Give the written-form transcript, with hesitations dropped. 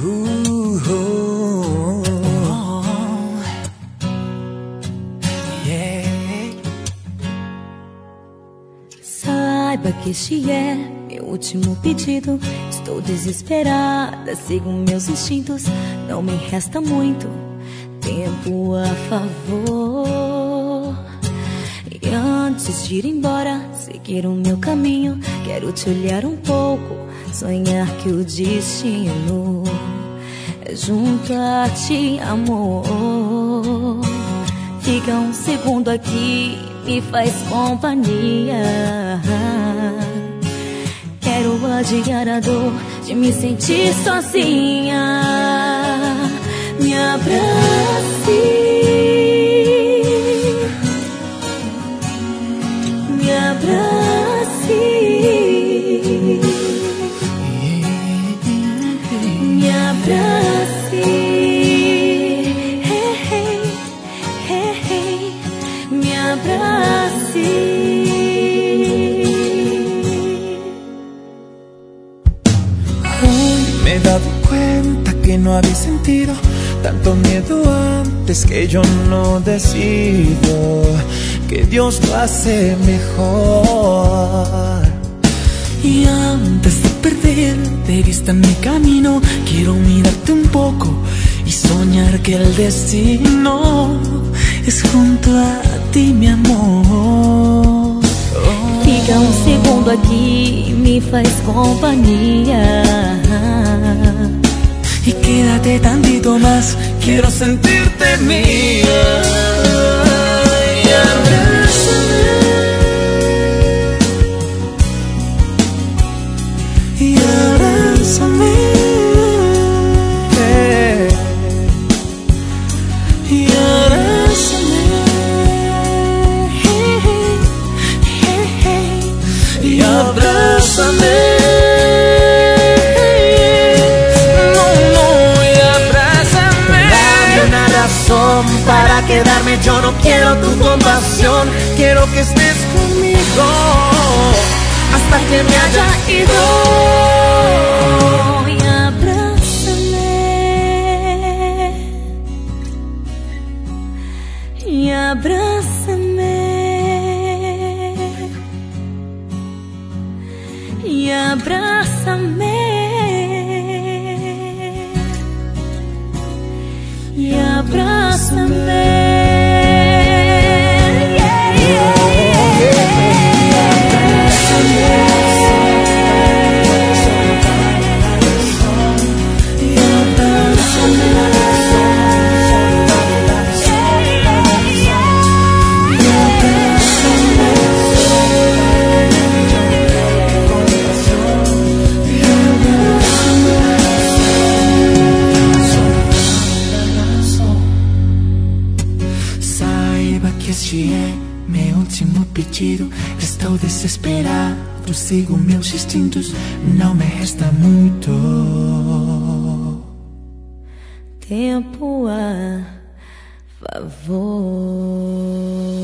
Yeah. Saiba que este é meu último pedido. Estou desesperada, sigo meus instintos. Não me resta muito tempo a favor. E antes de ir embora, seguir o meu caminho, quero te olhar um pouco, sonhar que o destino é junto a ti, amor. Fica um segundo aqui, me faz companhia. Quero adiar a dor de me sentir sozinha. Me abrace, me abrace, me abrace, hey, hey, hey, hey, me abrace. Hoy me he dado cuenta que no había sentido tanto miedo antes, que yo no decido, que Dios lo hace mejor. Y antes de perder de vista mi camino, quiero mirarte un poco y soñar que el destino es junto a ti, mi amor. Fica um segundo aqui, me faz companhia. Y quédate tantito más, quiero sentirte mía. Y abrázame, y abrázame, y abrázame, y abrázame. Para quedarme, yo no quiero tu compasión, quiero que estés conmigo hasta que me haya ido. Y abrázame, y abrázame, y abrázame, y abrázame. Este é meu último pedido. Estou desesperado, sigo meus instintos. Não me resta muito tempo a favor.